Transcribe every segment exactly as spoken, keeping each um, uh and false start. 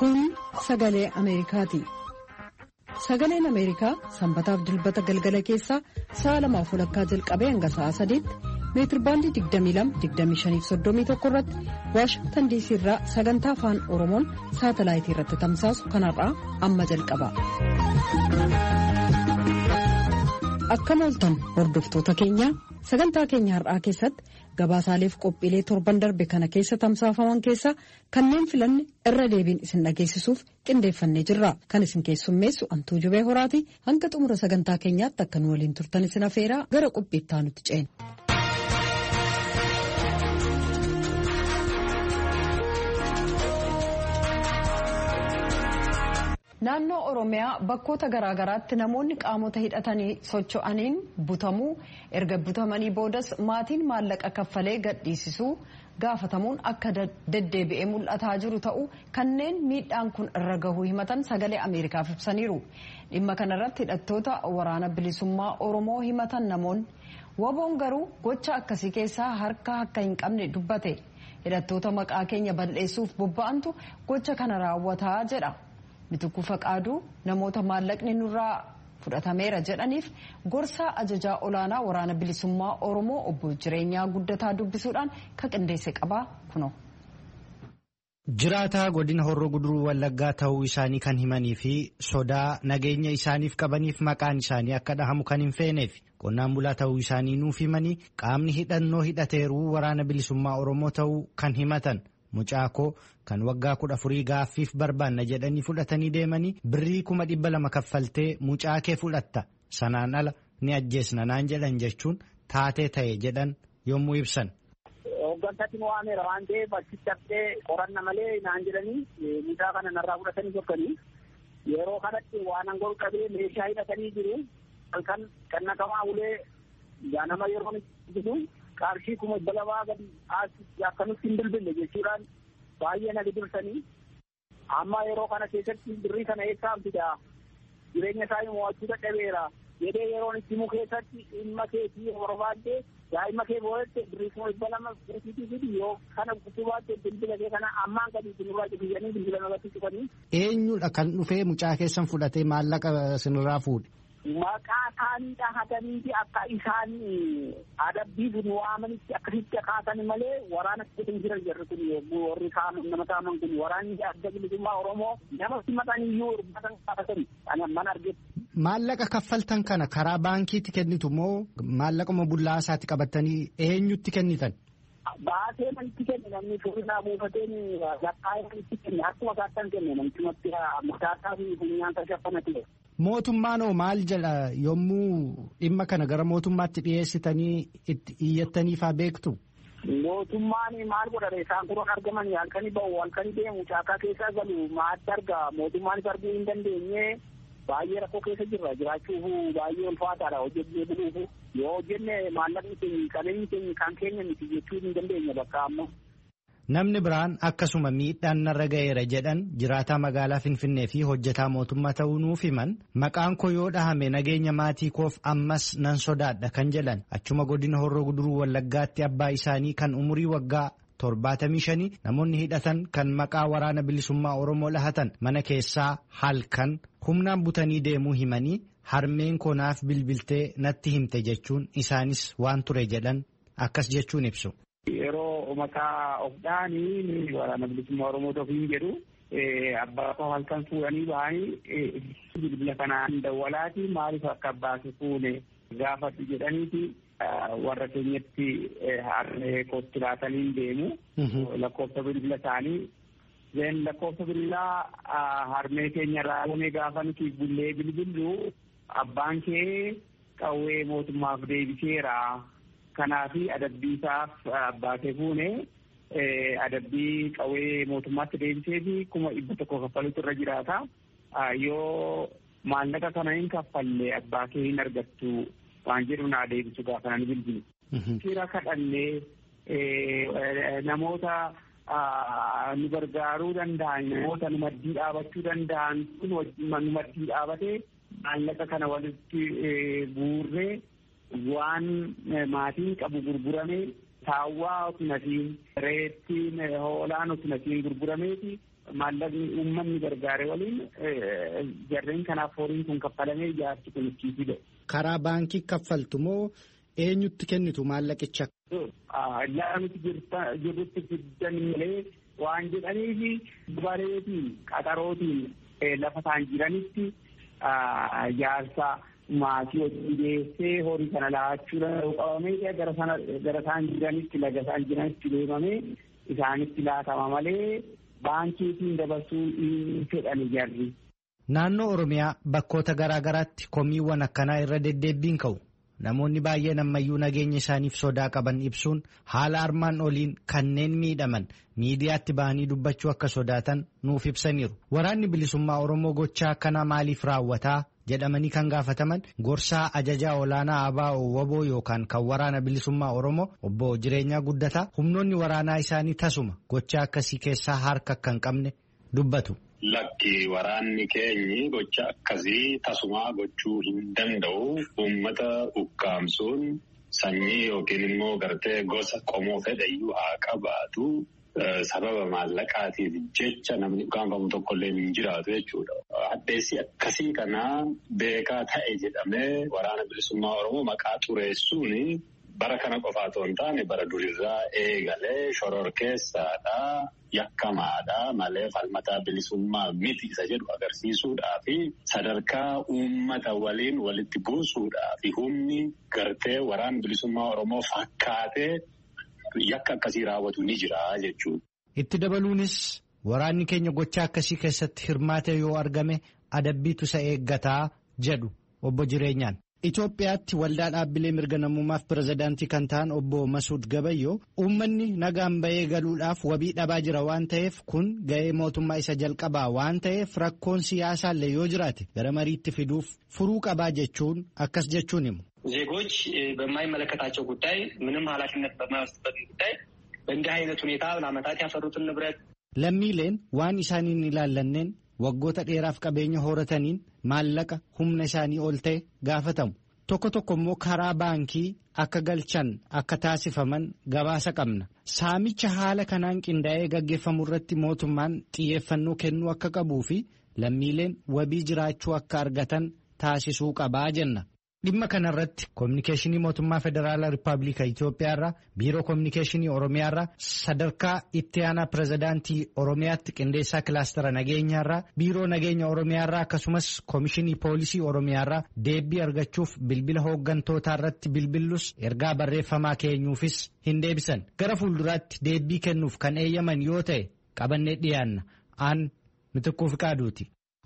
Kun sagalee Ameerikaati. Sagaleen Ameerikaa sanbataaf dilbata galgala keessaa sa'a lamaaf walakkaa jalqabee hanga sa'a sadiitti meetirbaandii digdamii lama digdamii shanii fi soddomii tokko irratti Waashingtan diisii irraa sagantaa afaan Oromoon saatalaayitii irratti tamsaasu kanarraa amma jalqaba. Akka mooltan hordoftoota keenya sagantaa keenya har'aa keessatti gabaasaaleef qophiilee torban darbe kana keessa tamsaafaman keessaa kanneen filanne irra deebiin isin dhageessisuuf qindeeffannee jirra. Kan isin keessummeessu Antuu Jubee Horaati. Hanga xumura sagantaa keenyaatti akka nu waliin turtan isin afeeraa gara qophiitti aanutti ceena. Naannoo Oromiyaa bakkoota garaagaraatti namoonni qaamota hidhatanii socho'aniin butamuu erga butamanii boodas maatiin maallaqa kaffalee gadhiisisuu gaafatamuun akka deddeebi'ee mul'ataa jiru ta'uu kanneen miidhaan kun irra gahuu himatan sagalee Ameerikaaf ibsaniiru. Dhimma kanarratti hidhattoota waraana bilisummaa Oromoo himatan namoonni waboon garuu gocha akkasii keessaa harka akka hin qabne dubbate. Hidhattoota maqaa keenya balleessuuf bobba'antu gocha kana raawwataa jedha. Bitukuu Faqaaduu namoota maallaqni nurraa fudhatameera jedhaniif gorsaa ajajaa olaanaa waraana bilisummaa Oromoo obbo Jireenyaa Guddataa dubbisuudhaan ka qindeesse qabaa kuno. Jiraataa godina Horroo Guduruu Wallaggaa ta'uu isaanii kan himanii fi sodaa nageenya isaaniif qabaniif maqaan isaanii akka dhahamu kan hin feeneef qonnaan bulaa ta'uu isaanii nuuf himanii qaamni hidhannoo hidhateeruu waraana bilisummaa Oromoo ta'uu kan himatan. Mucaakoo kan waggaa kudha afurii gaaffiif barbaanna jedhanii fudhatanii deemanii birrii kuma dhibba lama kaffaltee mucaakee fudhatta sanaan ala ni ajjeesna naan jedhan jechuun taatee ta'e jedhan yommuu ibsan. Hooggantaatti nu waameera waan ta'eef achitti haftee qoranna malee naan jedhanii mucaa kana narraa fudhatanii sokkanii yeroo kanatti waan angoo qabee meeshaa hidhatanii jiru halkan kan naqamaa ulee jaanama yeroo jiru. Qarshii kuma balabaa gadi akkanutti hin bilbille jechuudhaan baay'ee na gidirsanii amma yeroo kana keessatti birrii kana eessaa fida jireenya isaa mo'achuu dadhabeera jedhee yeroon itti himu keessatti dhimma keetii barbaadde daa'ima kee boo'ette birrii kuma dhibba lama fudhatiitii fidi yoo kana guutuu baatte bilbila kee kana ammaan gadi sinirraa cufiyanii bilbila nagatti cufanii. Eenyudha kan dhufee mucaa keessan fudhatee maallaqa sinirraa fuudhe? Maqaa isaanii hataniiti akka isaan adabbiif nu waamanitti akkasitti kaasani malee waraana keessa jiran jirru kun warri kaaman nama kaaman kun waraanni adda bilisummaa Oromoo nama simatan iyyuu urbatan kaasan ana mana argetti. Maallaqa kaffaltan kana karaa baankiitti kennitu moo maallaquma bullaasaatti qabattanii eenyutti kennitan? Baasee manitti kenne namni fuuldura buufateen lakkaa'ee manitti kenne akkuma kaattan kenne namichumatti murtaasaa fi funyaan tashafanati. Mootummaan hoo maal jedha yommuu dhimma kana gara mootummaatti dhiyeessitanii itti iyyattaniifaa beektu? Mootummaan maal godhate isaan kun argamanii halkanii bahu halkanii deemu caakaa keessaa galu maatti arga mootummaanis arguu hin dandeenye baay'ee rakkoo keessa jirra jiraachuuf baay'ee ulfaataadha hojjennee buluuf yoo hojjenne maallaqni keenya qabeenyi keenya kan keenya miti jechuu hin dandeenya bakka amma. Namni biraan akkasuma miidhaan narra ga'eera jedhan jiraataa magaalaa Finfinnee fi hojjetaa mootummaa ta'uu nuuf himan maqaan koo yoo dhahame nageenya maatii koof ammas nan sodaadha kan jedhan achuma godina Horroo Guduruu Wallaggaatti abbaa isaanii kan umurii waggaa torbaatamii shanii namoonni hidhatan kan maqaa waraana bilisummaa Oromoo lahatan mana keessaa halkan humnaan butanii deemuu himanii harmeen koo naaf bilbiltee natti himte jechuun isaanis waan ture jedhan akkas jechuun ibsu. Yeroo maqaa of dhaanii waraana bilisummaa Oromoo ofiin jedhu abbaa koo halkan fuudhanii bahanii bilbila kanaan dawwalaati maaliif akka abbaa kee fuune gaafadhu jedhaniiti warra keenyatti harmee kootti laatanii deemu lakkoofsa bilbila isaanii zeen lakkoofsa bilbilaa harmee keenya raawwame gaafa nuti bullee bilbillu abbaan kee qawwee mootummaaf deebiseera. Kanaafi adabbii isaaf abbaa kee fuune adabbii qawwee mootummaatti deebisee fi kuma dhibba tokko kaffaluutu irra jiraata. Yoo maallaqa kana hin kaffalle abbaa kee hin argattu waan jedhu naa deebisu gaafa nani bilbilu. Fira kadhannee namoota nu gargaaruu danda'an namoota nu maddii dhaabachuu danda'an kun nu maddii dhaabatee maallaqa kana walitti guurree waan maatiin qabu gurgurame saawwaa otunatiin reettiin hoolaan otunatiin gurgurameeti maallaqni uummanni gargaare waliin jarreen kanaaf horiin kun kaffalamee ijaarsi kun ittiitii ba'e. Karaa baankii kaffaltu moo eenyutti kennitu maallaqicha? Lafa nuti jirrutti fiddan malee waan jedhaniifi bareetiin qaxarootiin lafa isaan jiranitti ijaarsa maatii hojii geessee horii kana laachuu danda'u qabamee gara sana gara isaan jiranitti laga isaan jiranitti deemamee isaanitti laatama malee baankiitiin dabarsuu hin fedhan jarri. Naannoo Oromiyaa bakkoota garaa garaatti komiiwwan akkanaa irra deddeebiin ka'u. Namoonni baay'een ammayyuu nageenya isaaniif sodaa qaban ibsuun haala armaan oliin kanneen miidhaman miidiyaatti bahanii dubbachuu akka sodaatan nuuf ibsaniiru. Waraanni bilisummaa Oromoo gochaa akkanaa maaliif raawwataa jedhamanii kan gaafataman gorsaa ajajaa olaanaa A B O Waboo yookaan kan waraana bilisummaa Oromoo obbo Jireenyaa Guddataa humnoonni waraanaa isaanii tasuma gochaa akkasii keessaa harka akka hin qabne dubbatu. Lakki waraanni keenyi gocha akkasii tasumaa gochuu hin danda'u. Uummata ukkaamsuun sanyii yookiin immoo gartee gosa qomoo fedhayyuu haa qabaatu. Sababa maallaqaatiif jecha namni ukkaanfamu tokkollee hin jiraatu jechuudha. Addeessi akkasii kana beekaa ta'e jedhamee waraana bilisummaa Oromoo maqaa xureessuun bara kana qofaa otoo hin taane bara durirraa eegalee shororkeessaadha. Yakkamaadha malee falmataa bilisummaa miti isa jedhu agarsiisuudhaa fi sadarkaa uummata waliin walitti buusuudhaa fi humni gartee waraana bilisummaa Oromoo fakkaatee yakka akkasii raawwatu ni jira jechuudha. Itti dabaluunis waraanni keenya gochaa akkasii keessatti hirmaate yoo argame adabbiitu isa eeggataa jedhu obbo Jireenyaan. Itoophiyaatti waldaa dhaabbilee mirga namummaaf pirezidaantii kan ta'an obbo Masuud Gabayyoo uummanni nagaan bahee galuudhaaf wabii dhabaa jira waan ta'eef kun ga'ee mootummaa isa jalqabaa waan ta'eef rakkoon siyaasaallee yoo jiraate gara mariitti fiduuf furuu qabaa jechuun akkas jechuun himu. ዜጎች በማይመለከታቸው ጉዳይ ምንም ኃላፊነት በማይወስድበት ጉዳይ በእንዲህ አይነት ሁኔታ ለዓመታት ያፈሩትን ንብረት lammiileen waan isaaniin ilaallanneen waggoota dheeraaf qabeenya horataniin maallaqa humna isaanii ol ta'e gaafatamu. Tokko tokko immoo karaa baankii akka galchan akka taasifaman gabaasa qabna. Saamicha haala kanaan qindaa'ee gaggeeffamu irratti mootummaan xiyyeeffannoo kennuu akka qabuu fi lammiileen wabii jiraachuu akka argatan taasisuu qabaa jenna. Dhimma kanarratti kominikeeshinii mootummaa federaalaa Rippaabilika Itoophiyaarraa biiroo kominikeeshinii Oromiyaarraa sadarkaa itti aanaa pirezidaantii Oromiyaatti qindeessaa kilaastara nageenyaarraa biiroo nageenya Oromiyaarraa akkasumas komishinii poolisii Oromiyaarraa deebii argachuuf bilbila hooggantootaa irratti bilbillus ergaa barreeffamaa keenyuufis hin deebisan. Gara fuulduraatti deebii kennuuf kan eeyyaman yoo ta'e qabannee dhiyaanna. Aan Mitikkuu Fiqaaduuti.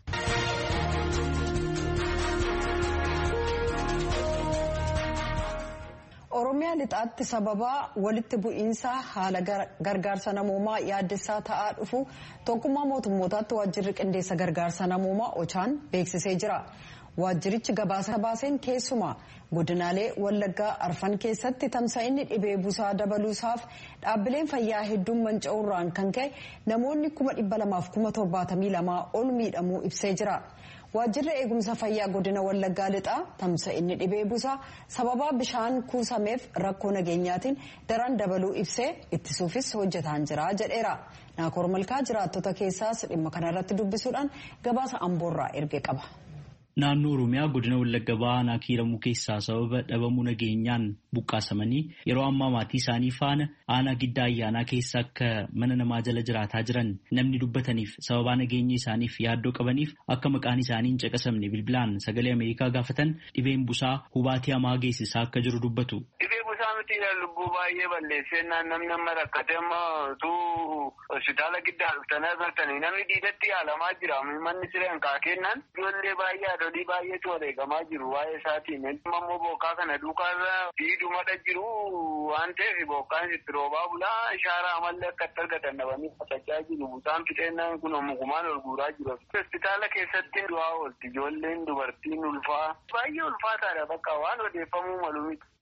Oromiyaa lixaatti sababa walitti bu'iinsa haala gargaarsa namoomaa yaaddessaa ta'aa dhufu tokkummaa mootummootaatti waajjirri qindeessa gargaarsa namoomaa Ochaan beeksisee jira. Waajjirichi gabaasa baaseen keessumaa godinaalee Wallaggaa Arfan keessatti tamsa'inni dhibee busaa dabaluusaaf dhaabbileen fayyaa hedduun manca'uurraan kan ka'e namoonni kuma dhibba lamaaf kuma torbaatamii lamaa ol miidhamuu ibsee jira. Waajjirri eegumsa fayyaa godina Wallaggaa lixaa tamsa'inni dhibee busaa sababa bishaan kuusameef rakkoo nageenyaatiin daran dabaluu ibsee ittisuufis hojjetaan jira jedheera. Naakoor Malkaa jiraattota keessaas dhimma kanarratti dubbisuudhaan gabaasa Amboorraa erge qaba. Naannoo Oromiyaa godina Wallagga Bahaa Kiiramuu keessaa sababa dhabamuu nageenyaan buqqaasamanii yeroo ammaa maatii isaanii faana aanaa giddaa ayyaanaa keessa akka mana namaa jala jiraataa jiran namni dubbataniif sababaa nageenya isaaniif yaaddoo qabaniif akka maqaan isaanii hin caqasamne bilbilaan sagalee Ameerikaa gaafatan dhibeen busaa hubaatii hamaa geessisaa akka jiru dubbatu. Lubbuu baay'ee balleessennaan namni amma rakkate amma utuu hospitaala giddaa dhuftanii agartanii namni diidatti yaalamaa jira. Manni sireen kaa kennan ijoollee baay'ee haadholii baay'eetu wareegamaa jiru waa'ee isaatiin. Ammoo bokkaa kana duukaarra fiidumadha jiru waan ta'eef bokkaan itti roobaa bulaa ishaaraa amallee akka itti argatan dhabanii qotachaa jiru. Busaan fixeennaan kun mukumaan ol guuraa jiru. Hospitaala keessatti du'aa oolti ijoolleen dubartiin ulfaa baay'ee ulfaataadha bakka waan odeeffamuu malu miti.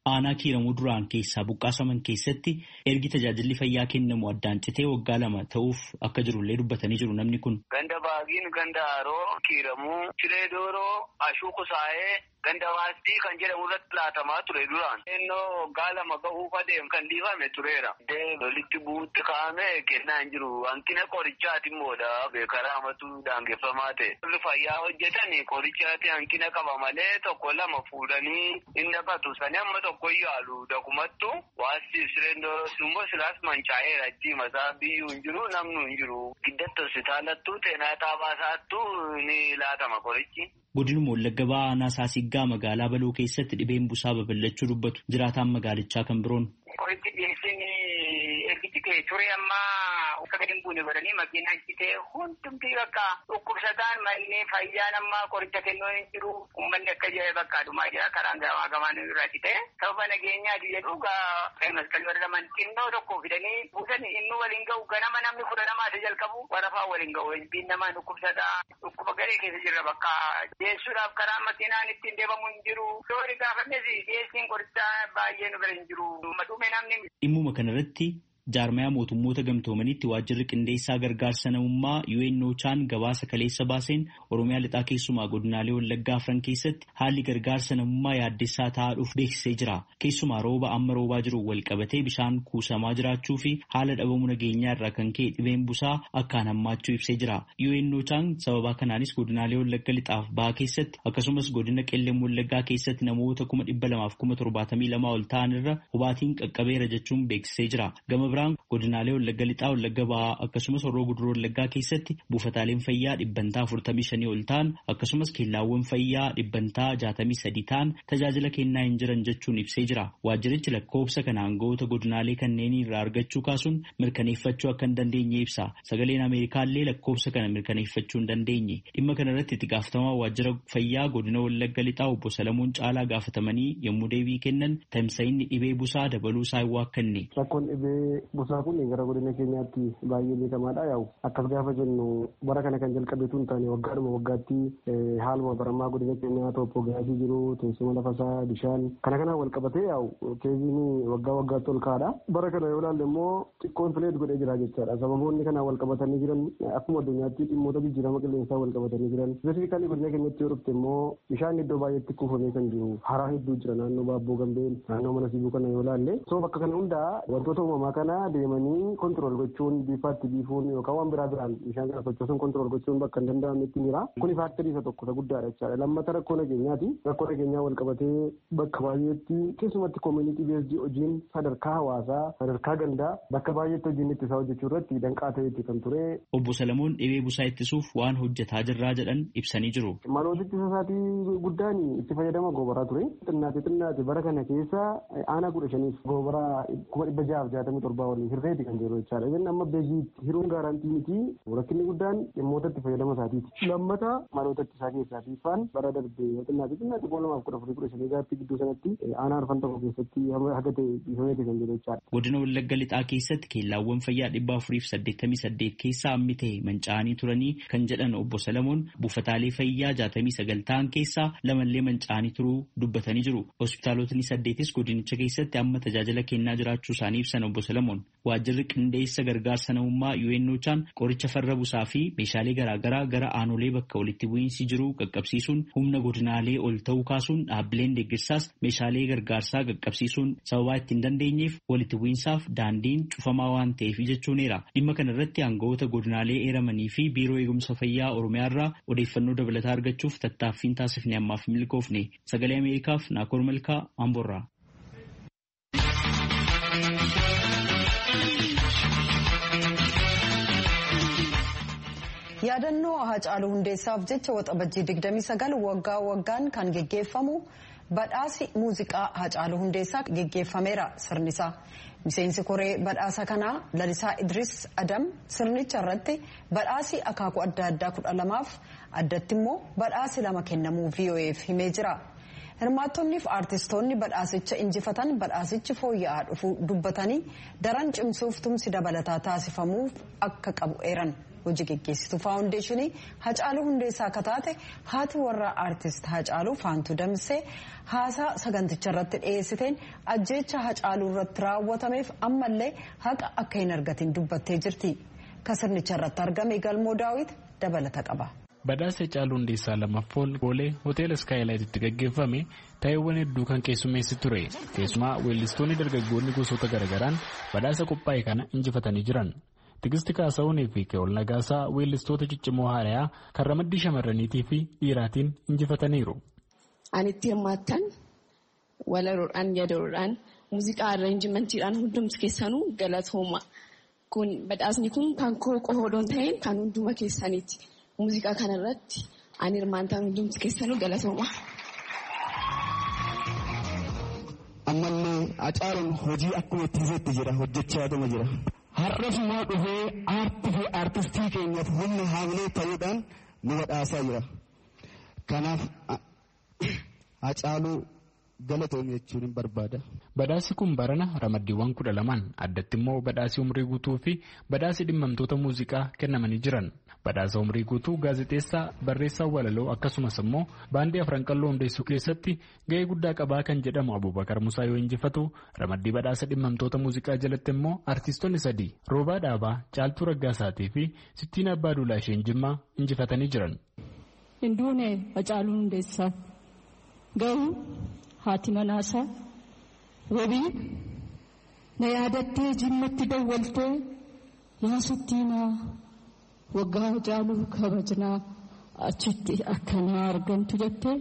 aanaa kiiramuu duraan keessaa buqqaasaman keessatti ergi tajaajilli fayyaa kennamu addaan citee waggaa lama ta'uuf akka jirullee dubbatanii jiru namni kun. Ganda baagiin, ganda haroo, kiiramuu, siree dooroo, ashuu kusaa'ee, ganda waastii kan jedhamu irratti laatamaa ture duraan. Innoo waggaa lama gahuuf adeem kan dhiifame tureera. Walitti bu'uutti kaa'ame kennaa hin jiru. Hanqina qorichaati immoodha. Beekaraa amatu daangeffamaa ta'e. Warri fayyaa hojjetan qorichaati hanqina qaba malee tokko lama fuudhanii hin naqatu. Sani amma tokko yaalu dakumattu waastii sireen dooroo immoo silaas mancaa'eera achi masaa biyyuu hin jiru namnu hin jiru. Giddatti hospitaalattuu teenaa taabaasaattuu ni laatama qorichi. Godinuma Wallagga Ba'aa aanaa Saasiggaa magaalaa Baloo keessatti dhibeen busaa babal'achuu dubbatu jiraataan magaalichaa kan biroon. Qorichi dhiyeessiin ergichi kee ture ammaa akka gadi hin buune godhanii makiinaan citee hundumtii bakka dhukkubsataan mallee fayyaan ammaa qoricha kennuu hin jiru. Uummanni akka jedhe bakka adumaa jira karaan gamaa gamaan irraa citee sababa nageenyaati jedhu gaa maskalii warraman xinnoo tokko fidanii buusan inni waliin ga'u ganama namni fudhanamaa isa jalqabu warafaa waliin ga'u biin namaa dhukkubsataa dhukkuba garee keessa jirra bakka dhiyeessuudhaaf karaa makiinaan ittiin deemamu hin jiru. Soori gaafannes dhiyeessiin qorichaa baay'ee nu bira hin jiru. Dhimmuma kanarratti jaarmayaa mootummoota gamtoomanitti waajjirri qindeessaa gargaarsa namummaa U N O Chaan gabaasa kaleessa baaseen Oromiyaa lixaa keessumaa godinaalee Wallaggaa afran keessatti haalli gargaarsa namummaa yaaddessaa ta'aa dhuuf beeksisee jira. Keessumaa rooba amma roobaa jiru wal qabatee bishaan kuusamaa jiraachuu fi haala dhabamuu nageenyaa irraa kan ka'e dhibeen busaa akkaan hammaachuu ibsee jira. U N O Chaan sababa kanaanis godinaalee Wallagga lixaaf bahaa keessatti akkasumas godina qellem Wallaggaa keessatti namoota kuma dhibba lamaaf kuma torbaatamii lamaa ol ta'an irra hubaatiin qaqqabeera jechuun beeksisee jira. Gama biraan godinaalee Wallagga lixaa Wallagga Ba'aa akkasumas Horroo Guduroo Wallaggaa keessatti buufataaleen fayyaa dhibbantaa afurtamii shanii ol ta'an akkasumas keellaawwan fayyaa dhibbantaa jaatamii sadii ta'an tajaajila kennaa hin jiran jechuun ibsee jira. Waajjirichi lakkoofsa kana aangawoota godinaalee kanneenii irraa argachuu kaasuun mirkaneeffachuu akka hin dandeenye ibsa. Sagaleen Ameerikaallee lakkoofsa kana mirkaneeffachuu hin dandeenye. Dhimma kana irratti itti gaafatamaa waajjira fayyaa godina Wallagga lixaa obbo Salamuun Caalaa gaafatamanii yommuu deebii kennan tamsa'inni dhibee busaa dabaluu isaa hin waakkanne. Busaa kun gara godina keenyaatti baay'ee beekamaadha. Yaa'u akkas gaafa jennu bara kana kan jalqabeetu hin taane waggaadhuma waggaatti haaluma baramaa godina keenyaa tooppoogiraafii jiru teessuma lafasaa bishaan kana kanaan wal qabatee yaa'u keeziin waggaa waggaatti ol ka'aadha. Bara kana yoo ilaalle immoo xiqqoon fileet godhee jira jechaadha. Sababoonni kanaan wal qabatanii jiran akkuma addunyaatti dhimmoota jijjiirama qilleensaa wal qabatanii jiran. Spesifikaalii godina keenyatti yoo dhufte immoo bishaan iddoo baay'eetti kuufamee kan jiru haraa hedduu jira naannoo Baabboo Gambeen naannoo mana Sibuu kana yoo ilaalle. So bakka kana hundaa wantoota uumamaa kana deemanii kontirool gochuun bifaatti biifuun yookaan waan biraa biraan bishaan kana sochoosuun kontirool gochuun bakka hin danda'amnetti jira. Kuni faaktarii isa tokko isa guddaadha jechaadha. Lammata rakkoo nageenyaati. Rakkoo nageenyaa wal qabatee bakka baay'eetti keessumatti koomunitii beesdii hojiin sadarkaa hawaasaa sadarkaa gandaa bakka baay'eetti hojiin ittisaa hojjechuu irratti danqaa ta'etti kan ture. Obbo Salamuun dhibee busaa ittisuuf waan hojjetaa jirraa jedhan ibsanii jiru. Maloota ittisa isaatii guddaan itti fayyadama goobaraa ture. Xinnaate xinnaate bara kana keessa aanaa kudha shaniif goobaraa kuma dhibba jahaaf jaatamii torbaa waliin hirreeti kan jiru jechaadha. Inni amma beekii hiruun gaarantii miti rakkinni guddaan dhimmoota itti fayyadama isaatiiti. Lammata maloota ittisaa keessaatii faan bara darbee xinnaate xinnaate kuma lamaaf kudha afurii kudha shanii gaaffii gidduu sanatti aanaa arfan tokko keessatti haga ta'e dhiifameeti kan jiru jechaadha. Godina Wallagga lixaa keessatti keellaawwan fayyaa dhibba afuriif saddeettamii saddeet keessaa hammi ta'e manca'anii turanii kan jedhan obbo Salamuun buufataalee fayyaa jaatamii sagal ta'an keessaa lamallee manca'anii turuu dubbatanii jiru. Hospitaalotni saddeetis godinicha keessatti amma tajaajila kennaa jiraachuu isaanii ibsan obbo Salamuun. Waajjirri qindeessa gargaarsa namummaa U N O Chaan qoricha farra busaa fi meeshaalee garaagaraa gara aanolee bakka walitti bu'iinsi jiru qaqqabsiisuun humna godinaalee ol ta'uu kaasuun dhaabbileen deeggarsaas meeshaalee gargaarsaa qaqqabsiisuun sababaa ittiin dandeenyeef walitti bu'iinsaaf daandiin cufamaa waan ta'eef jechuuneera. Dhimma kana irratti aangawoota godinaalee eeramanii fi biiroo eegumsa fayyaa Oromiyaa irraa odeeffannoo dabalataa argachuuf tattaaffiin taasifne ammaaf milkoofne. Sagalee Ameerikaaf Naakoor Malkaa Amboorraa. Yaadannoo Haacaaluu Hundeessaaf jecha waxabajjii digdamii sagal waggaa waggaan kan geggeeffamu badhaasi muuziqaa Haacaaluu Hundeessaa geggeeffameera sirnisaa. Miseensi koree badhaasa kanaa Lalisaa Idris Adam sirnicha irratti badhaasi akaakuu adda addaa kudha lamaaf addatti immoo badhaasi lama kennamuu V O F himee jira. Hirmaattonni fi aartistoonni badhaasicha injifatan badhaasichi fooyya'aa dhufuu dubbatanii daran cimsuuf tumsi dabalataa taasifamuuf akka qabu eeran. hojii geggeessitu faawundeeshinii Hacaaluu Hundeessaa akka taate haati warraa aartist Hacaaluu Faantuu Damsee haasaa saganticha irratti dhiyeessiteen ajjeecha Hacaaluu irratti raawwatameef ammallee haqa akka hin argatin dubbattee jirti. Kasirnicha irratti argame Galmoo Daawit dabalata qaba. Badhaasa Hacaaluu Hundeessaa lammaffaan boolee hoteela Skaayilaayititti gaggeeffame taa'eewwan hedduu kan keessummeessi ture. Keessumaa weellistoonni dargaggoonni gosoota garaagaraan badhaasa qophaa'e kana injifatanii jiran. Tigisti Kaasaawunii fi Keewol Nagaasaa weellistoota ciccimoo haarayaa kan ramaddii shamarraniitii fi dhiiraatiin injifataniiru. Ani itti hirmaattan walaroodhaan yadaroodhaan muuziqaa arranjimentiidhaan hundumti keessanuu galatooma. Kun badhaasni kun kan koo qohoodon ta'een kan hunduma keessaniiti. Muuziqaa kanarratti ani hirmaattan hundumti keessanuu galatooma. Ammallee Hacaaluun hojii akkuma itti fufetti jira hojjechaa jira. Har'as immoo dhufee aartii fi aartistii keenyaaf humna haamilee ta'uudhaan nu badhaasaa jira. Kanaaf Hacaaluu galatoom jechuun hin barbaada. Badhaasi kun barana ramaddiiwwan kudha lamaan addatti immoo badhaasii umrii guutuu fi badhaasii dhimmamtoota muuziqaa kennamanii jiran. Badhaasa umrii guutuu gaazexeessaa barreessaa walaloo akkasumas immoo baandii afran qalloo hundeessuu keessatti ga'ee guddaa qabaa kan jedhamu Abubakar Musaa yoo injifatu ramaddii badhaasa dhimmamtoota muuziqaa jalatti immoo artiistonni sadii Roobaa Dhaabaa, Caaltuu Raggaasaatii fi Sittiin Abbaa Duulaa isheen Jimmaa injifatanii jiran. Hinduunee Hacaaluu Hundeessaa ga'u haati manaasaa wabii na yaadattee Jimmatti dawwaltee yaa Sittiinaa waggaa Hacaaluu kabajnaa achitti akkanaa argamtu jettee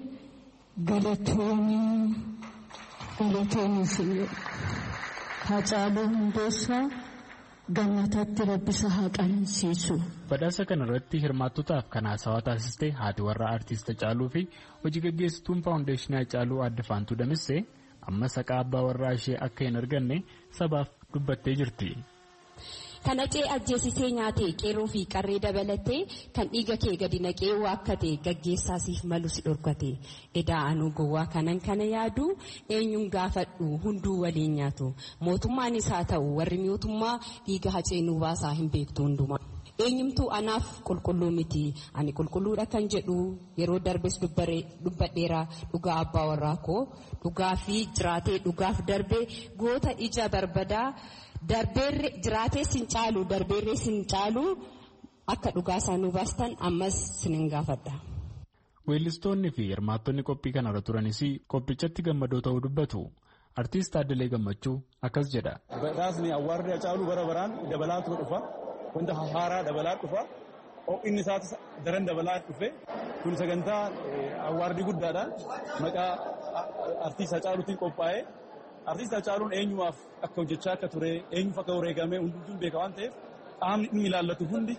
galatoomii galatoomii siyyee Hacaaluu Hundeessaa gammatatti rabbisa haa qanansiisu. Badhaasa kanarratti hirmaattotaaf kan haasawaa taasiste haati warraa aartist Hacaaluu fi hojii gaggeessituun faawundeeshinii Hacaaluu Aadde Faantuu Damissee amma saqaa abbaa warraa ishee akka hin arganne sabaaf dubbattee jirti. Kana cee ajjeesitee nyaatee qeerroo fi qarree dabalatee kan dhiiga kee gadi naqee waakkate gaggeessaasiif malu si dhorkate edaa anuu gowwaa kanan kana yaadu eenyuun gaafadhu hunduu waliin nyaatu mootummaanis haa ta'u warri mootummaa dhiiga haceenuu baasaa hin beektu hundumaa. Eenyumtuu anaaf qulqulluu miti ani qulqulluudha kan jedhu yeroo darbes dubbadheera dhugaa abbaa warraa koo dhugaa fi jiraatee dhugaaf darbee goota ija barbadaa. Darbeerre jiraatee sin caalu darbeerre sin caalu akka dhugaa isaanii baastan ammas sin gaafadha. Weellistoonni fi hirmaattonni qophii kanarra turanis qophichatti gammadoo ta'uu dubbatu. Artiist Addalee Gammachuu akkas jedha. Badhaasni awwaarri Hacaaluu bara baraan dabalaatu dhufa. Wanta haaraa dabalaa dhufa. Inni isaatis daran dabalaa dhufe. Kun sagantaa awwaarri guddaadha. Maqaa artiist Hacaaluutiin qophaa'ee. Artiist Hacaaluun eenyumaaf akka hojjechaa akka ture eenyuuf akka wareegamee hundumtuu beeka waan ta'eef qaamni inni ilaallatu hundi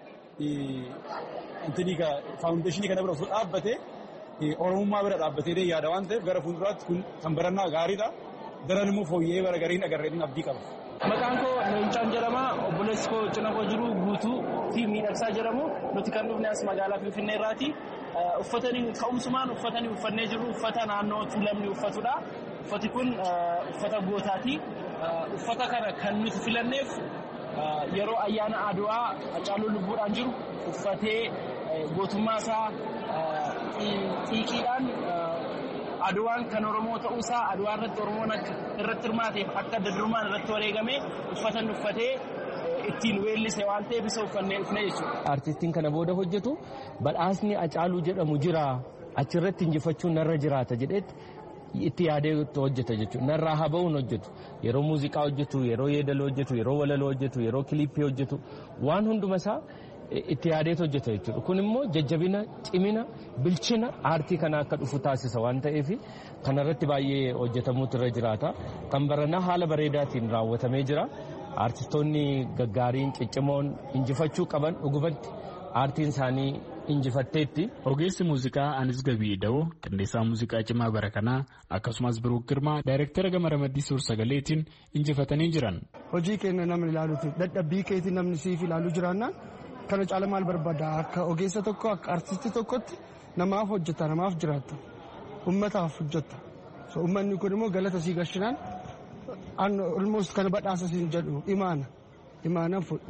faawundeeshinii kana bira osoo dhaabbatee oromummaa bira dhaabbatee yaada waan ta'eef gara fuulduraatti kun kan barannaa gaariidha. Daran immoo fooyya'ee bara gariin agarreetiin abdii qaba. Maqaan koo Leencaan jedhama. Obboleessi koo cina koo jiru guutuu fi miidhagsaa jedhamu. Nuti kan dhufne as magaalaa Finfinnee irraati. Uffatanii ka'umsumaan uffatanii uffannee jiru uffata naannoo tuulamni uffatudha. Uffati kun uffata gootaati. Uffata kana kan nuti filanneef yeroo ayyaana Adwaa Hacaaluu lubbuudhaan jiru uffatee gootummaa isaa xiiqiidhaan Adwaan kan Oromoo ta'uusaa Adwaa irratti Oromoon irratti hirmaateef akka adda durummaan irratti wareegame uffatan uffatee ittiin weellise waan ta'eef isa uffannee dhufne jechuudha. Artistiin kana booda hojjetu badhaasni Hacaaluu jedhamu jira achirratti injifachuun narra jiraata jedhetti itti yaadee hojjeta jechuudha. Narraa haa ba'uun hojjetu yeroo muuziqaa hojjetu yeroo yeedaloo hojjetu yeroo walaloo hojjetu yeroo kiliippii hojjetu waan hunduma isaa itti yaadee hojjeta jechuudha. Kun immoo jajjabina cimina bilchina aartii kana akka dhufu taasisa waan ta'eef kanarratti baay'ee hojjetamuutu irra jiraata. Kan baranaa haala bareedaatiin raawwatamee jira. Artistoonni gaggaariin ciccimoon injifachuu qaban dhugumatti aartiin isaanii injifatteetti. Ogeessi muuziqaa Anis Gabii Da'oo qindeessaa muuziqaa cimaa bara kanaa akkasumas Biruuk Girmaa daayireektara gama ramaddii suur-sagaleetiin injifatanii jiran. Hojii keenya namni ilaaluuti dadhabbii keetiin namni siif ilaaluu jiraannaan kana caala maal barbaada akka ogeessa tokko akka artistii tokkotti namaaf hojjeta namaaf jiraata ummataaf hojjeta so ummanni kun immoo galata sii gashinaan an almost kana badhaasa siin jedhu imaana imaana fudhe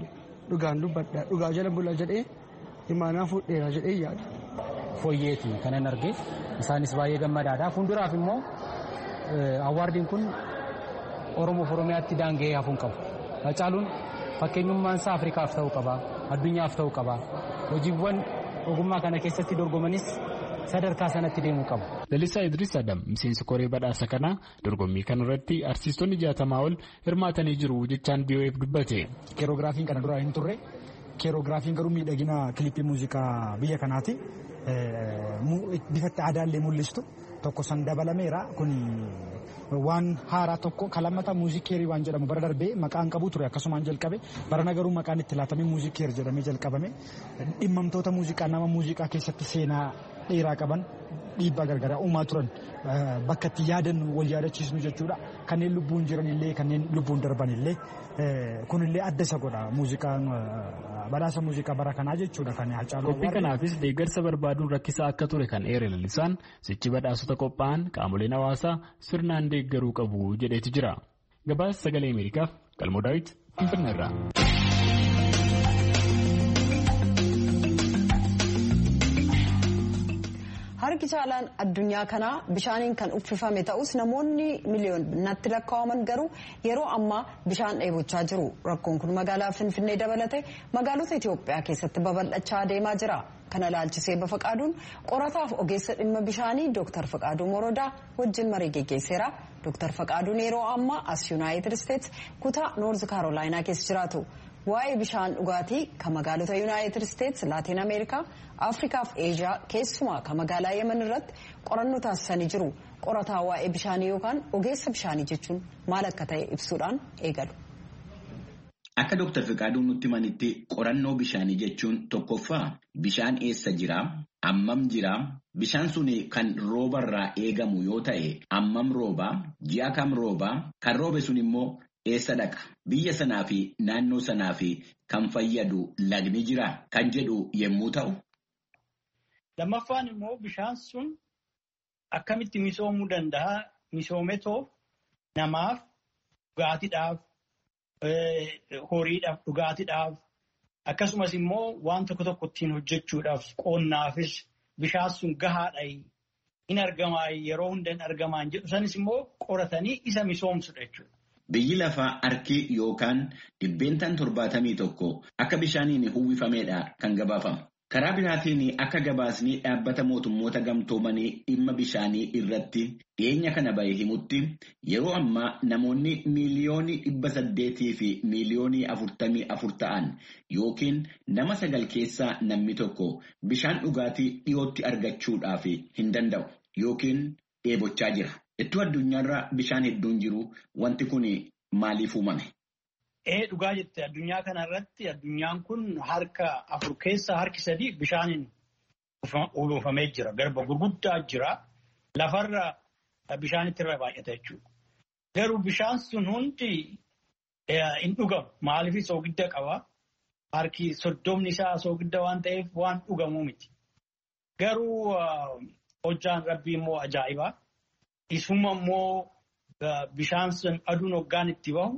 dhugaan dubbadha dhugaa jala bula jedhee imaanaa fuudheera jedhee yaada. Fooyyeeti kanan arge isaanis baay'ee gammadaadha. Fuulduraaf immoo awwaardiin kun Oromoof Oromiyaatti daanga'ee hafuun qabu. Hacaaluun fakkeenyummaan isaa Afrikaaf ta'uu qaba, addunyaaf ta'uu qaba. Hojiiwwan ogummaa kana keessatti dorgomanis sadarkaa sanatti deemuu qabu. Lalisaa Idris Adam miseensi koree badhaasa kanaa dorgommii kanarratti artistoonni jaatamaa ol hirmaatanii jiru jechaan B O F dubbate. Keerogiraafiin kana dura hin turre. Keerogiraafiin garuu miidhagina kilipii muuziqaa biyya kanaati. Bifatti aadaallee mul'istu tokko san dabalameera kun waan haaraa tokko kalamata muuzikiirii waan jedhamu bara darbee maqaan qabu ture akkasumaan jalqabe barana garuu maqaan itti laatamee muuzikiir jedhamee jalqabame dhimmamtoota muuziqaa nama muuziqaa keessatti seenaa dheeraa qaban dhiibbaa gargaraa uumaa turan bakka itti yaadannu wal yaadachiisnu jechuudha kanneen lubbuun jiranillee kanneen lubbuun darbanillee kunillee adda isa godha muuziqaan badhaasa muuziqaa bara kanaa jechuudha kan Hacaaluu. Qophii kanaafis deeggarsa barbaaduun rakkisaa akka ture kan eere lalisaan sichi badhaasota qophaa'an qaamoleen hawaasaa sirnaan deeggaruu qabu jedheeti jira. Gabaasa sagalee Ameerikaaf Qalmoo Daawit Finfinneerraa. Harki caalaan addunyaa kanaa bishaaniin kan uffifame ta'us namoonni miliyoonatti lakkaa'aman garuu yeroo ammaa bishaan dheebochaa jiru. Rakkoon kun magaalaa Finfinnee dabalatee magaalota Itoophiyaa keessatti babal'achaa deemaa jira. Kana ilaalchisee Bafaqaaduun qorataaf ogeessa dhimma bishaanii Dooktar Faqaaduu Morodaa wajjin marii geggeesseera. Dooktar Faqaaduun yeroo ammaa as Yuunaayitid Isteets kutaa Noorz Kaarolaayinaa keessa jiraatu. Waa'ee bishaan dhugaatii kan magaalota Yuunaayitid Isteets, Laatiin Ameerikaa, Afrikaa fi Eeshiyaa keessumaa kan magaalaa Yemen irratti qorannoo taasisanii jiru. Qorataa waa'ee bishaanii yookaan ogeessa bishaanii jechuun maal akka ta'e ibsuudhaan eegalu. Akka Dooktar Fiqaaduun nutti himanitti qorannoo bishaanii jechuun tokkoffaa bishaan eessa jiraa? Ammam jiraa? Bishaan sun kan roobarraa eegamu yoo ta'e ammam roobaa? Ji'a kam roobaa? Kan roobe sun immoo eessa dhaqa? Biyya sanaa fi naannoo sanaa fi kan fayyadu lagni jira kan jedhu yommuu ta'u. Lammaffaan immoo bishaan sun akkamitti misoomuu danda'a? Misoometoo namaaf dhugaatiidhaaf, horiidhaaf, dhugaatiidhaaf akkasumas immoo waan tokko tokko ittiin hojjechuudhaaf qonnaafis bishaan sun gahaadha hin argamaa yeroo hunda hin argamaan jedhu sanis immoo qoratanii isa misoomsudha jechuudha. Biyyi lafaa harki yookaan dhibbeentaan torbaatamii tokko akka bishaaniin uwwifameedha kan gabaafamu. Karaa biraatiin akka gabaasni dhaabbata mootummoota gamtoomanii dhimma bishaanii irratti dhiyeenya kana bahe himutti yeroo ammaa namoonni miiliyoonii dhibba saddeetii fi miiliyoonii afurtamii afur ta'an yookiin nama sagal keessaa namni tokko bishaan dhugaatii dhiyootti argachuudhaaf hin danda'u yookiin dheebochaa jira. Iddoo addunyaarra bishaan hedduun jiru wanti kun maaliif uumame? Ee dhugaa jette addunyaa kanarratti addunyaan kun harka afur keessaa harki sadii bishaaniin uwwifamee jira. Garba gurguddaa jira. Lafarra bishaanitti irra baay'ata jechuudha. Garuu bishaan sun hundi hin dhugamu. Maaliif soogidda qaba? Harki soddomni isaa soogidda waan ta'eef waan dhugamuu miti. Garuu hojjaan rabbii immoo ajaa'ibaa. Isuma immoo bishaan sun aduun hoggaan itti bahu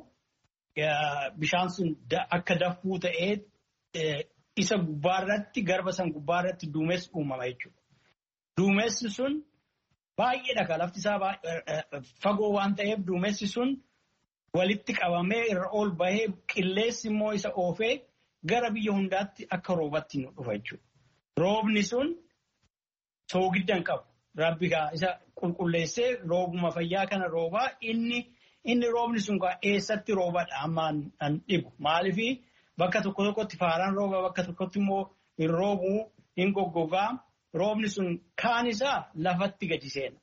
bishaan sun akka dafuu ta'ee isa gubbaarratti garba san gubbaarratti duumessi uumama jechuudha. Duumessi sun baay'eedha kan lafti isaa fagoo waan ta'eef duumessi sun walitti qabamee irra ol bahee qilleensi immoo isa oofee gara biyya hundaatti akka roobatti nu dhufa jechuudha. Roobni sun soogidda hin qabu. Rabbi isa qulqulleessee roobuma fayyaa kana roobaa inni inni roobni sun eessatti roobadha ammaan an dhibu. Maaliifii bakka tokko tokkotti faaraan rooba bakka tokkotti immoo hin roobuu hin goggogaa roobni sun kaan isaa lafatti gadi seena.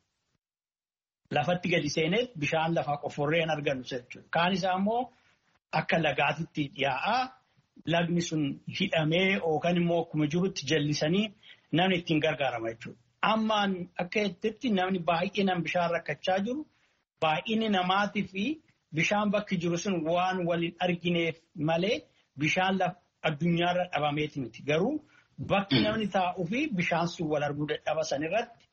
Lafatti gadi seenee bishaan lafaa qofforree hin argannu jechuudha. Kaan isaa immoo akka lagaatitti dhiyaa'aa lagni sun hidhamee yookaan immoo akkuma jirutti jallisanii namni ittiin gargaarama jechuudha. Ammaan akka jettetti namni baay'inaan bishaan rakkachaa jiru baay'inni namaatii fi bishaan bakki jiru sun waan waliin argineef malee bishaan addunyaarra dhabameeti miti. Garuu bakki namni taa'uu fi bishaan sun wal arguu dadhaba san irratti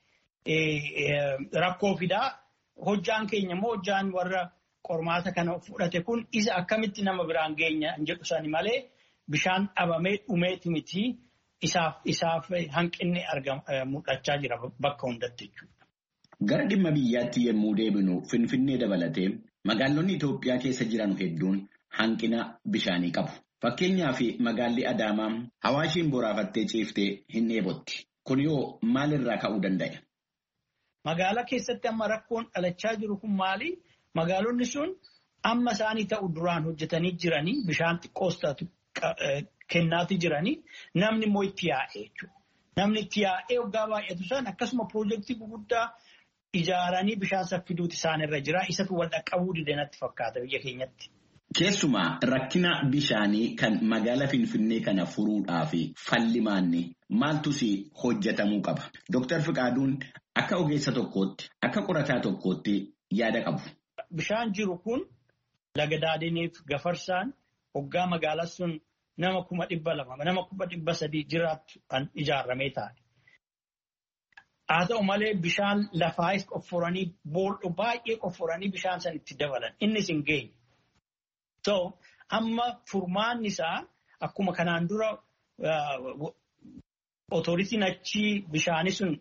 rakkoo fidaa. Hojjaan keenya immoo hojjaan warra qormaata kana fudhate kun isa akkamitti nama biraan geenya jedhu sani malee bishaan dhabamee dhumeeti miti isaaf isaaf hanqinni mul'achaa jira bakka hundatti jechuudha. Gara dhimma biyyaatti yommuu deebinu Finfinnee dabalatee magaalonni Itoophiyaa keessa jiran hedduun hanqina bishaanii qabu. Fakkeenyaaf magaalli Adaamaa Hawaashiin boraafattee ciiftee hin dheebotti. Kun yoo maalirraa ka'uu danda'a? Magaalaa keessatti amma rakkoon dhalachaa jiru kun maali? Magaalonni sun amma isaanii ta'u duraan hojjetanii jiranii bishaan xiqqoos taatu kennaati jiranii namni immoo itti yaa'ee jechuudha. Namni itti yaa'ee waggaa baay'atu isaan akkasuma piroojeektii gurguddaa ijaaranii bishaan saffiduuti isaan irra jira. Isatu wal dhaqqabuu dide natti fakkaata biyya keenyatti. Keessumaa rakkina bishaanii kan magaalaa Finfinnee kana furuudhaaf falli maanni maaltus hojjetamuu qaba. Dooktar Fiqaaduun akka ogeessa tokkootti akka qorataa tokkootti yaada qabu. Bishaan jiru kun laga Daadeniif Gafarsaan hoggaa magaalaa sun nama kuma dhibba lama nama kuma dhibba sadii jiraattu kan ijaarramee taa'e. Haa ta'u malee bishaan lafaayis qofforanii boolla baay'ee qofforanii bishaan san itti dabalan innis hin geenye. So amma furmaanni isaa akkuma kanaan dura otoritiin achi bishaanii sun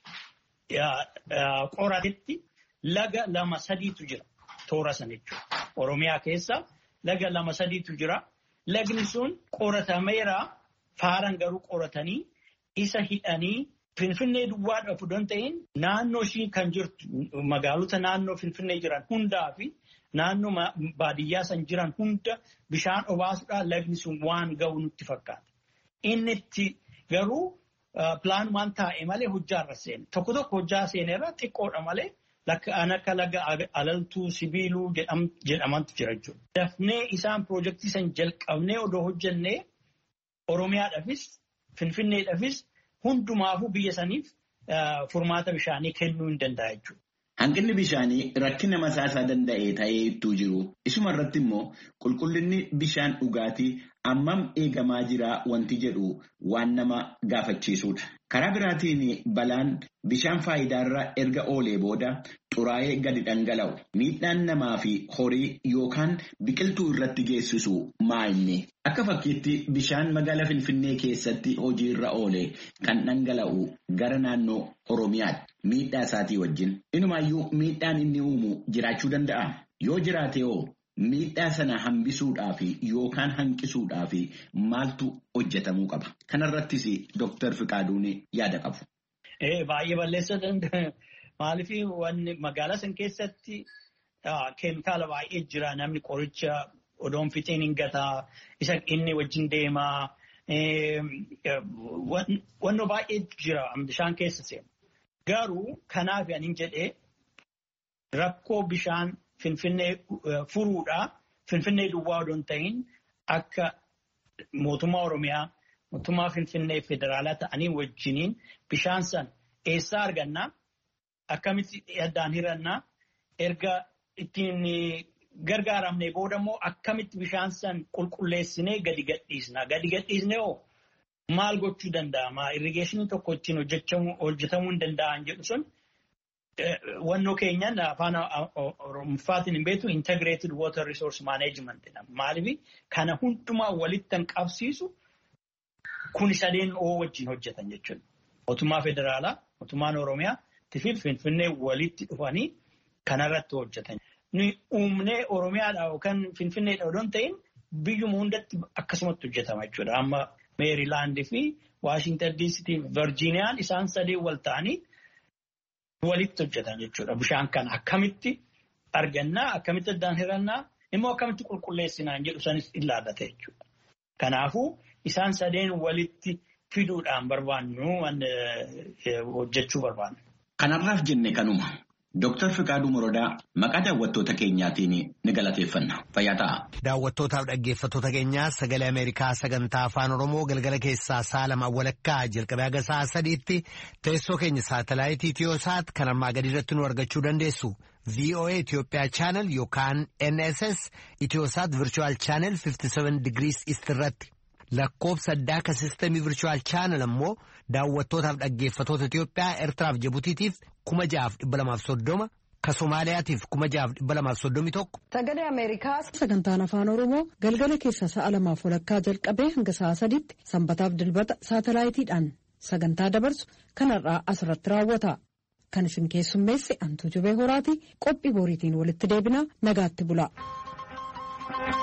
qoratetti laga lama sadiitu jira toora san jechuudha. Oromiyaa keessa laga lama sadiitu jira. Lagni sun qoratameera faaran garuu qoratanii isa hidhanii Finfinnee duwwaadhaaf don ta'in naannoo ishii kan jirtu magaalota naannoo Finfinnee jiran hundaa fi naannoo baadiyyaa san jiran hunda bishaan obaasuudhaan lagni sun waan ga'u nutti fakkaata. Inni itti garuu pilaanumaan taa'e malee hojjaarra seene. Tokko tokko hojjaa seenerra xiqqoodha malee akka laga alaltuu sibiiluu jedhamantu jira jechuudha. Dafnee isaan piroojeektii san jalqabnee odoo hojjennee Oromiyaadhaafis Finfinneedhaafis hundumaafuu biyya saniif furmaata bishaanii kennuu hin danda'a jechuudha. Hanqinni bishaanii rakkina masaasaa danda'e ta'ee ittuu jiru. Isuma irratti immoo qulqullinni bishaan dhugaatii ammam eegamaa jira wanti jedhu waan nama gaafachiisudha. Karaa biraatiin balaan bishaan faayidaarra erga oolee booda xuraa'ee gadi dhangala'u miidhaan namaa fi horii yookaan biqiltuu irratti geessisu maalni? Akka fakkiitti bishaan magaalaa Finfinnee keessatti hojiirra oolee kan dhangala'u gara naannoo Oromiyaatti miidhaa isaatii wajjin. Inumaayyuu miidhaan inni uumu jiraachuu danda'a. Yoo jiraate hoo miidhaa sana hambisuudhaaf yookaan hanqisuudhaaf maaltu hojjetamuu qaba? Kanarrattis Dooktar Fiqaaduun yaada qabu. Baay'ee balleessa danda'a. Maaliif wanni magaalaa san keessatti keemikaala baay'ee jira. Namni qoricha odoon fixeen hin gataa, isa inni wajjin deemaa. Wannoo baay'ee jira bishaan keessa seenu. Garuu kanaaf ani jedhee rakkoo bishaan Finfinnee furuudhaa Finfinnee duwwaa odoon ta'in akka mootummaa Oromiyaa, mootummaa Finfinnee federaalaa ta'anii wajjiniin bishaan san eessaa argannaa? Akkamitti addaan hirannaa? Erga ittiin gargaaramnee booda immoo akkamitti bishaan san qulqulleessinee gadi gadhiisna? Gadi gadhiisnee hoo maal gochuu danda'ama? Irrigeeshinii tokko ittiin hojjetamuu hin danda'an jedhu sun wannoo keenyaan afaan Oromootiin hin beektu integrated water resource management jedhama. Maaliif kana hundumaa walitti kan qabsiisu kuni sadeen oo wajjin hojjetan jechuudha. Mootummaa federaalaa, mootummaan Oromiyaa fi Finfinnee walitti dhufanii kanarratti hojjetan. Nuyi uumnee Oromiyaadhaa yookaan Finfinneedhaa odoon ta'in biyyuma hundatti akkasumatti hojjetama jechuudha. Amma Meerilaandii fi Waashintan diisitii fi Virgiiniyaan isaan sadeen wal ta'anii walitti hojjetan jechuudha. Bishaan kana akkamitti argannaa, akkamitti addaan hirannaa, immoo akkamitti qulqulleessinaan jedhu sanis ilaallata jechuudha. Kanaafuu isaan sadeen walitti fiduudhaan barbaannu hojjechuu barbaannu. Kanarraaf jenne kanuma. Dooktar Fiqaaduu Morodaa maqaa daawwattoota keenyaatiin ni galateeffanna. Fayyaa ta'a. Daawwattootaaf dhaggeeffattoota keenyaa sagalee Ameerikaa sagantaa afaan Oromoo galgala keessaa sa'a lama walakkaa jalqabee haga sa'a sadiitti teessoo keenya saatalaayitii Itiyoosaat kan armaa gadi irratti nu argachuu dandeessu. V O A Itoophiyaa chaanel yookaan N S S Itiyoosaat Virtual Channel fifty-seven degrees East irratti. Lakkoobsa addaa ka sistemii Virtual Channel ammoo daawwattootaaf dhaggeeffattoota Itoophiyaa Eertiraaf Jibutiitiif kuma ja'aaf dhibba lamaaf soddoma ka Somaaliyaatiif kuma jaaf dhibba lamaaf soddomii tokko. Sagalee Ameerikaa sagantaan afaan Oromoo galgala keessa sa'a lamaaf walakkaa jalqabee hanga sa'a sadiitti sanbataaf dilbata saatalaayitiidhaan sagantaa dabarsu kanarraa asirratti raawwata. Kan isin keessummeesse Antuu Jubee Horaati qophii boriitiin walitti deebina nagaatti bula.